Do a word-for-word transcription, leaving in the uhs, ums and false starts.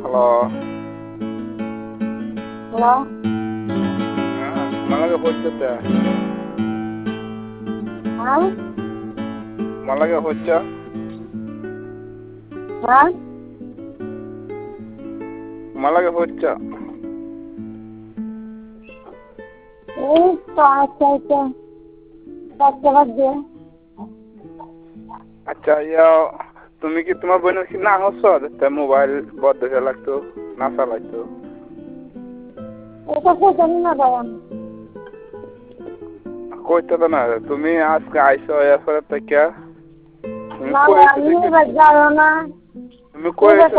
hello hello ಮಲಗೆ ಹೊಚ್ಚತ್ತೆ ಹಾಂ ಮಲಗೆ ಹೊಚ್ಚ ಹಾಂ ಮಲಗೆ ಹೊಚ್ಚ এই তো আচ্ছা আচ্ছা দশটা বাজে আচ্ছা ইয়া তুমি কি তোমার বোনের কি না হচ্ছ তা মোবাইল বদ্ধ হয়ে লাগতো না চালাইতো এটা তো জানি না বাবা কইতে তো না তুমি আজকে আইসো এরপরে থেকে তুমি না কই আমি বাজারও না তুমি কই